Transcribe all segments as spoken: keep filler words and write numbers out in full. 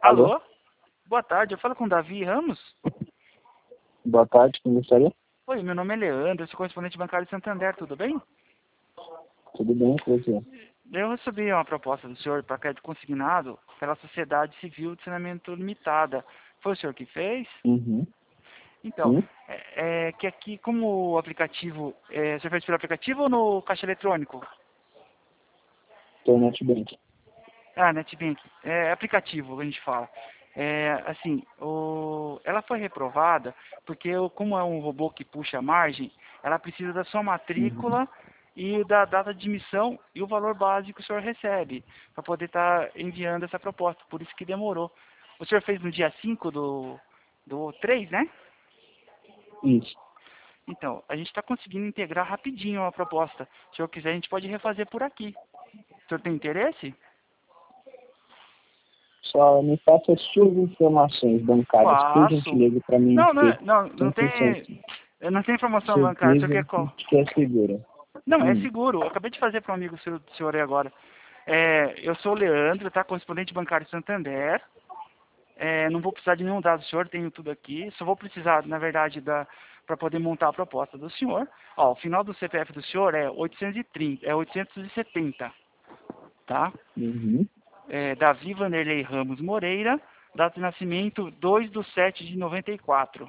Alô? Alô? Boa tarde, eu falo com o Davi Ramos? Boa tarde, quem gostaria? Oi, meu nome é Leandro, eu sou correspondente bancário de Santander, tudo bem? Tudo bem com você? Eu recebi uma proposta do senhor para crédito consignado pela Sociedade Civil de Saneamento Limitada. Foi o senhor que fez? Uhum. Então, Sim, é, é que aqui, como o aplicativo, é, o senhor fez pelo aplicativo ou no caixa eletrônico? Internet Bank. Ah, NetBank. É aplicativo, a gente fala. É, assim, o, ela foi reprovada porque, o- como é um robô que puxa a margem, ela precisa da sua Uhum. matrícula e da data de emissão e o valor básico que o senhor recebe, para poder estar enviando essa proposta. Por isso que demorou. O senhor fez no dia cinco do, do três, né? Isso. Então, a gente está conseguindo integrar rapidinho a proposta. Se o senhor quiser, a gente pode refazer por aqui. O senhor tem interesse? Só me faça as suas informações bancárias, por Faço. gentileza, para mim Não, não, ter é- não, não cem por tem. cento Eu não tenho informação bancária, isso aqui certeza é qual? de que é segura. Não, é Hum. seguro. Eu acabei de fazer para um amigo seu, do senhor aí agora. É, eu sou o Leandro, tá? Correspondente bancário Santander. É, não vou precisar de nenhum dado do senhor, tenho tudo aqui. Só vou precisar, na verdade, da para poder montar a proposta do senhor. Ó, o final do C P F do senhor é oitocentos e trinta, é oitocentos e setenta, tá? Uhum. É, Davi Vanderlei Ramos Moreira, data de nascimento dois de sete de noventa e quatro,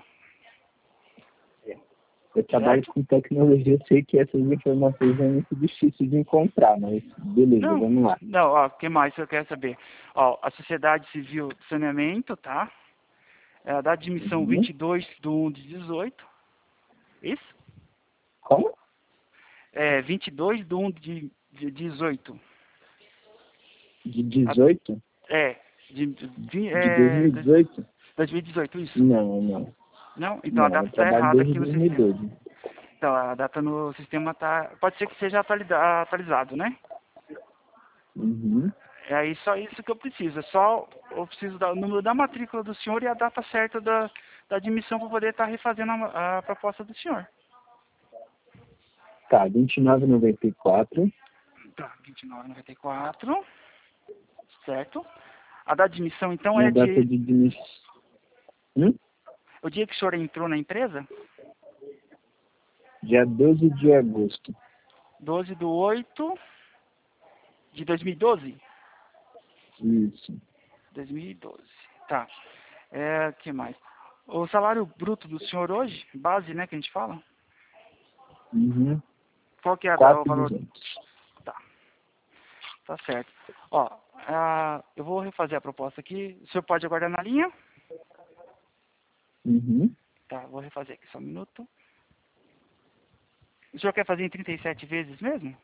Eu trabalho certo? com tecnologia, eu sei que essas informações é muito difícil de encontrar, mas beleza, Não, vamos lá. não, ó, o que mais você quer saber? Ó, a Sociedade Civil de Saneamento, tá? É a data de emissão Uhum. vinte e dois de um de dezoito. Isso? Como? É vinte e dois de um de de dezoito. De A- dezoito? É, de, de, De é, de dois mil e dezoito? dois mil e dezoito, isso. Não, não. Não? Então a Não, data eu está trabalho errada desde aqui no sistema. dois mil e doze. Então a data no sistema tá. Pode ser que seja atualiza- atualizado, né? Uhum. É aí só isso que eu preciso. É só eu preciso do número da matrícula do senhor e a data certa da, da admissão para poder estar refazendo a, a proposta do senhor. Tá, vinte e nove e noventa e quatro. Tá, vinte e nove e noventa e quatro, certo? A data de admissão, então, E a é data de, de demissão? Hum? o dia que o senhor entrou na empresa? Dia doze de agosto. doze de oito de dois mil e doze? Isso. dois mil e doze, tá. É, o que mais? O salário bruto do senhor hoje, base, né, que a gente fala? Uhum. Qual que é a da- o quatro mil e valor? duzentos. Tá, tá certo. Ó, ah, eu vou refazer a proposta aqui. O senhor pode aguardar na linha? Uhum. Tá, vou refazer aqui só um minuto. O senhor quer fazer em trinta e sete vezes mesmo?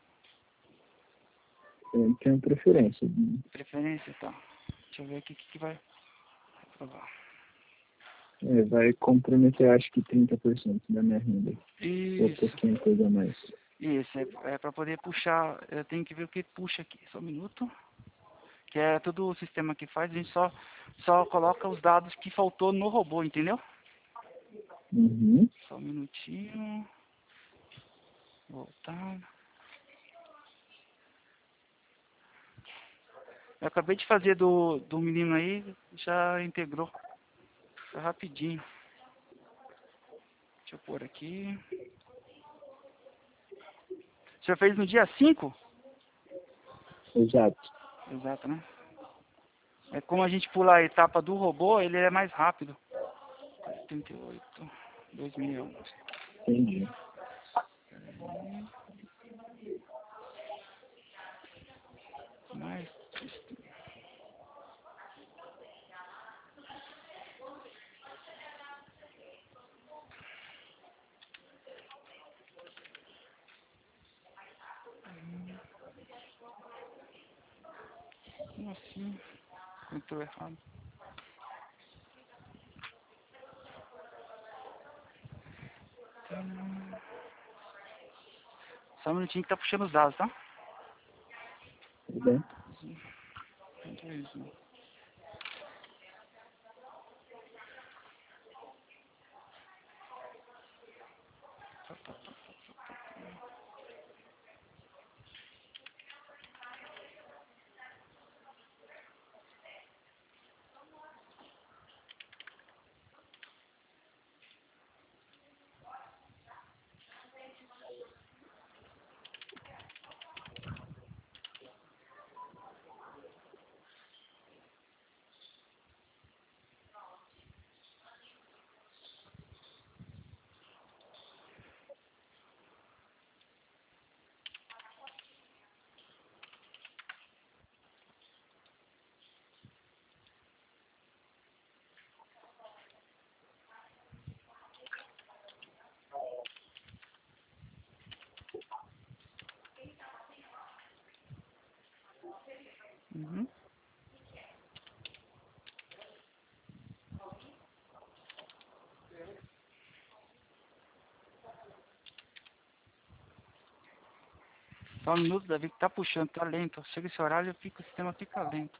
Eu tenho preferência. Preferência, tá. Deixa eu ver aqui o que, que vai aprovar. É, vai comprometer, acho que trinta por cento da minha renda. Ou Isso, pouquinho coisa a mais. isso. É, é para poder puxar. Eu tenho que ver o que puxa aqui. Só um minuto. Que é todo o sistema que faz. A gente só, só coloca os dados que faltou no robô, entendeu? Uhum. Só um minutinho. Voltar. Eu acabei de fazer do, do menino aí. Já integrou. Foi rapidinho. Deixa eu pôr aqui. O senhor fez no dia cinco? Exato. Exato, né? É como a gente pula a etapa do robô, ele é mais rápido. trinta e oito, dois mil e onze. Entendi. Mais. Como assim? Entrou errado. Hum, Só um minutinho que tá puxando os dados, tá? Tudo bem? Dois, um. Tá, tá, tá. Só um minuto, Davi, que tá puxando, tá lento. Chega esse horário, fica, o sistema fica lento.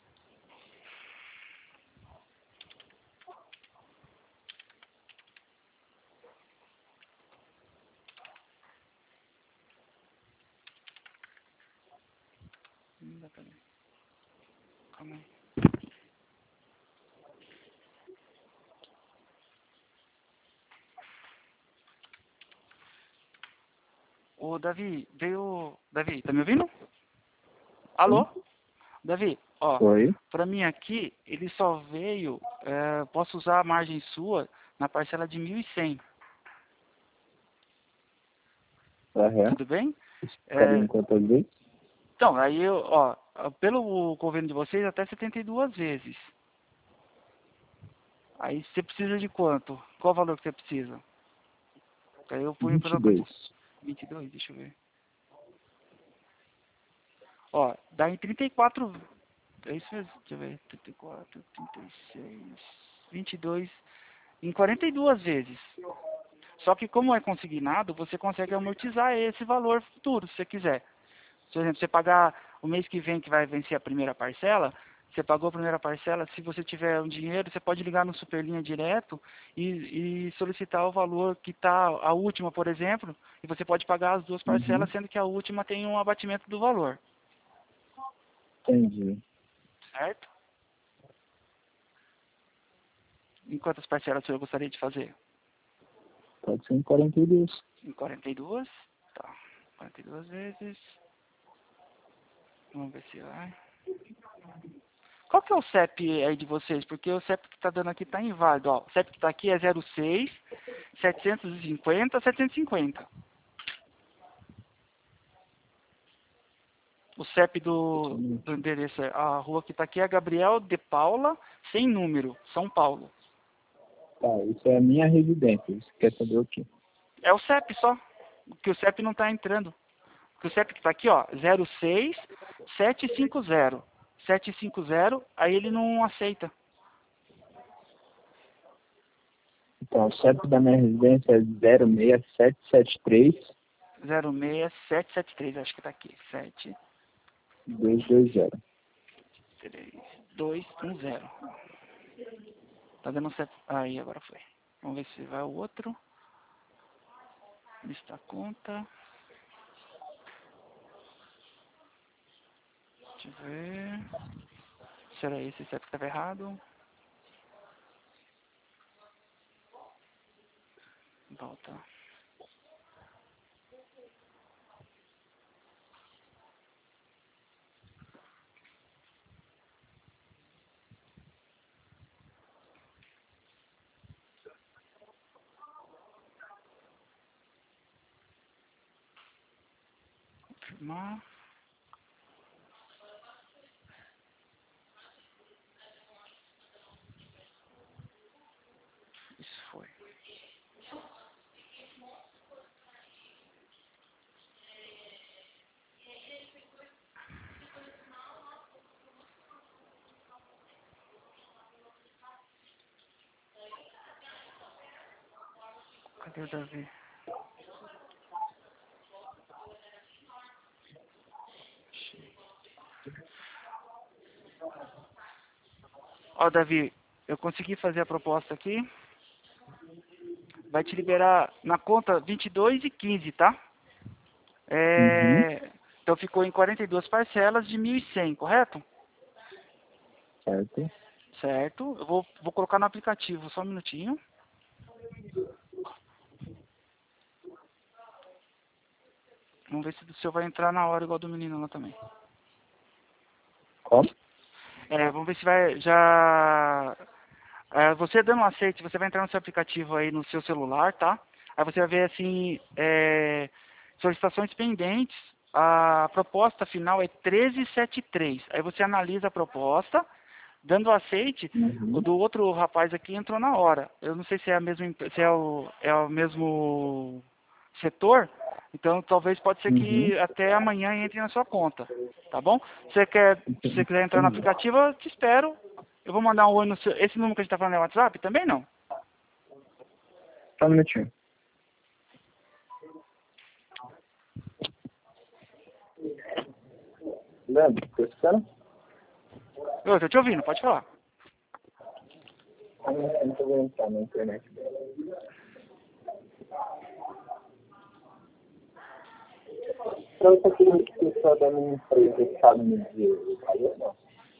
Não dá pra ver. Calma aí. Ô, Davi, veio... Davi, tá me ouvindo? Alô? Sim. Davi, ó, Oi. pra mim aqui, ele só veio... É, posso usar a margem sua na parcela de mil e cem. Aham. Tudo bem? Ficaria em É, quantas vezes? então, aí, eu, ó, pelo governo de vocês, até setenta e duas vezes. Aí você precisa de quanto? Qual o valor que você precisa? Aí eu ponho vinte e pela quantidade. dois. vinte e dois, deixa eu ver. Ó, dá em trinta e quatro. É isso mesmo, deixa eu ver. trinta e quatro, trinta e seis, vinte e dois. Em quarenta e duas vezes. Só que como é consignado, você consegue amortizar esse valor futuro, se você quiser. Por exemplo, você pagar o mês que vem, que vai vencer a primeira parcela, você pagou a primeira parcela, se você tiver um dinheiro, você pode ligar no Superlinha direto e, e solicitar o valor que está a última, por exemplo, e você pode pagar as duas Uhum. parcelas, sendo que a última tem um abatimento do valor, Entendi. certo? Em quantas parcelas o senhor gostaria de fazer? Pode ser em quarenta e dois. Em quarenta e duas? Tá. quarenta e duas vezes. Vamos ver se vai. Qual que é o C E P aí de vocês? Porque o C E P que está dando aqui está inválido. Ó, o C E P que está aqui é zero seis, setecentos e cinquenta, setecentos e cinquenta. O C E P Só um do, do minutinho. endereço, é- a rua que está aqui é Gabriel de Paula, sem número, São Paulo. Tá, isso é a minha residência. Você quer saber o quê? É o C E P só, que o C E P não está entrando. Porque o C E P que está aqui, ó, zero seis, sete cinco zero. sete cinco zero, aí ele não aceita. Então, o C E P da minha residência é zero seis sete sete três zero seis sete sete três, acho que está aqui. sete dois dois zero. três dois um zero. Tá dando certo. Aí, agora foi. Vamos ver se vai o outro. Lista conta. Deixa eu ver. Será esse C E P que estava errado? Volta. Confirmar. Isso foi. Cadê o Davi? Ó, Davi, eu consegui fazer a proposta aqui. Vai te liberar na conta vinte e dois e quinze, tá? Uhum. É, então ficou em quarenta e duas parcelas de mil e cem, correto? Certo. Certo. Eu vou, vou colocar no aplicativo, só um minutinho. Vamos ver se o seu vai entrar na hora igual do menino lá também. Como? É, vamos ver se vai já... É, você dando um aceite, você vai entrar no seu aplicativo aí no seu celular, tá? Aí você vai ver assim, é, solicitações pendentes. A proposta final é treze setenta e três. Aí você analisa a proposta, dando aceite, o Uhum. do outro rapaz aqui entrou na hora. Eu não sei se é, a mesma, empre- se é, o, é o mesmo setor, então talvez pode ser Uhum. que até amanhã entre na sua conta, tá bom? Você quer, se você quiser entrar no Entendi. aplicativo, eu te espero. Eu vou mandar um oi no seu... Esse número que a gente tá falando é WhatsApp? Também não. Só um minutinho. Leandro, tá escutando? Eu tô te ouvindo, pode falar. Ah, não, não tô vendo entrar na internet. Então, isso aqui é a pessoa da minha empresa sabe me dizer o valor, não?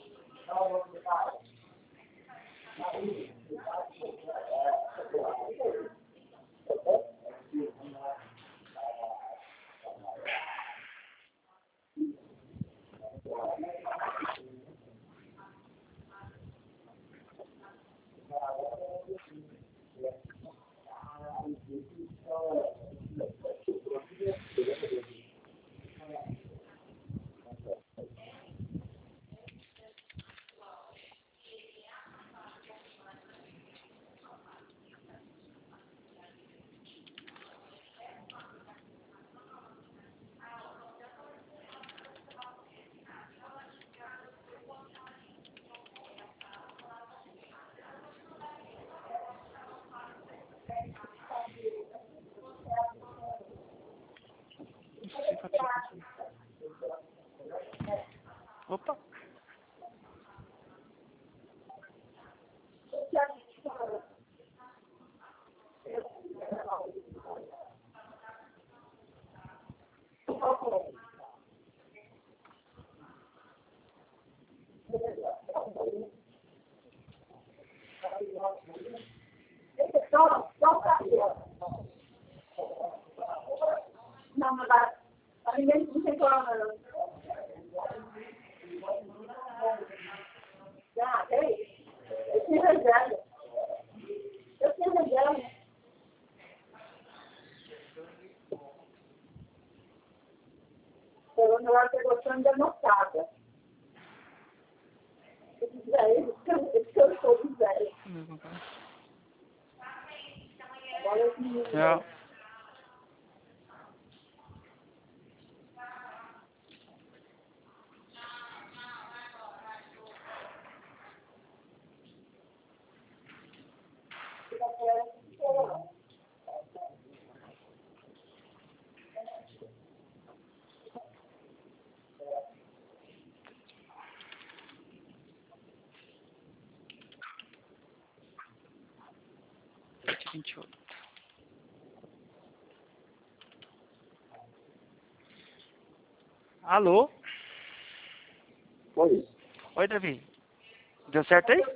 Opa. Não, mas a ninguém não tem corona. Ah, peraí. Eu tinha reserva. Eu tinha reserva. Eu não acho que eu estou ainda anotada. Eu disse, velho, eu estou de velho. Ja. vinte e oito. Alô? Oi. Oi, Davi. Deu certo aí?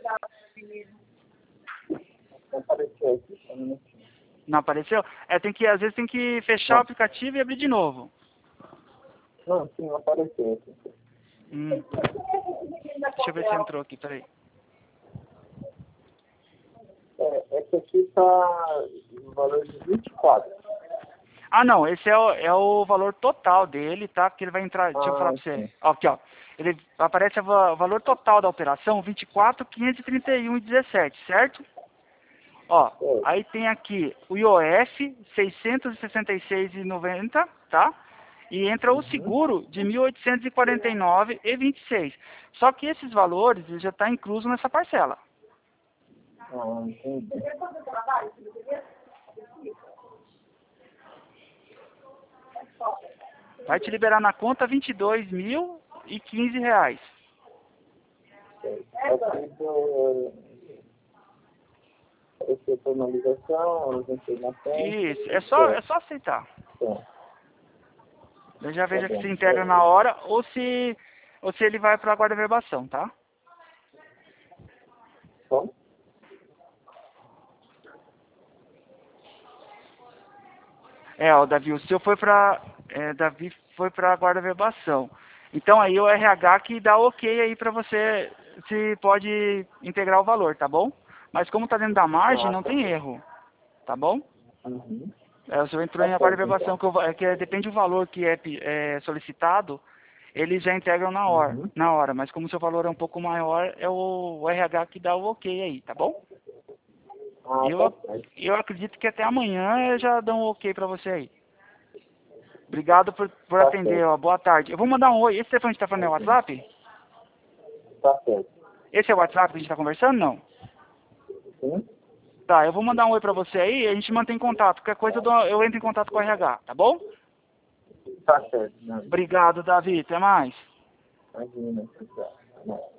Não apareceu aqui, só um minutinho. Não apareceu? É, tem que, às vezes tem que fechar o aplicativo e abrir de novo. Não, sim, não apareceu aqui. Hum. Deixa eu ver se entrou aqui, peraí. É, esse aqui tá no valor de vinte e quatro. Ah, não, esse é o, é o valor total dele, tá? Porque ele vai entrar, deixa eu Ah, falar pra você. sim. Ó, aqui, ó. Ele aparece o va- valor total da operação, vinte e quatro mil quinhentos e trinta e um e dezessete, certo? Ó, É. aí tem aqui o I O F, seiscentos e sessenta e seis reais e noventa centavos, tá? E entra o Uhum. seguro de mil oitocentos e quarenta e nove reais e vinte e seis centavos. Só que esses valores ele já está incluso nessa parcela. Ah, entendi. Vai te liberar na conta vinte e dois mil e quinze reais. Aqui do... Esse é formalização, as informações. Isso, é só, é só aceitar. Tá, Eu já tá vejo que bom. se integra na hora ou se, ou se ele vai para a guarda-verbação, tá? Bom? É, ó, Davi, o seu foi para é, Davi foi para a guarda-verbação. Então aí o R H que dá ok aí para você se pode integrar o valor, tá bom? Mas como tá dentro da margem, Ah, não tá. tem erro, tá bom? Uhum. É, o senhor entrou Tá em certo, guarda-verbação, então. que, o va- que depende do valor que é, pe- é solicitado, eles já integram na hora, Uhum. na hora, mas como o seu valor é um pouco maior, é o, o R H que dá o ok aí, tá bom? Ah, Eu, tá certo. eu acredito que até amanhã eu já dou um ok pra você aí. Obrigado por, por Tá atender, certo. ó. Boa tarde. Eu vou mandar um oi. Esse telefone que a gente tá falando é o WhatsApp? Tá certo. Esse é o WhatsApp que a gente tá conversando, não? Sim? Tá, eu vou mandar um oi pra você aí e a gente mantém contato. Qualquer coisa eu, dou- eu entro em contato com o R H, tá bom? Tá certo. Não. Obrigado, Davi. Até mais. Imagina, pessoal.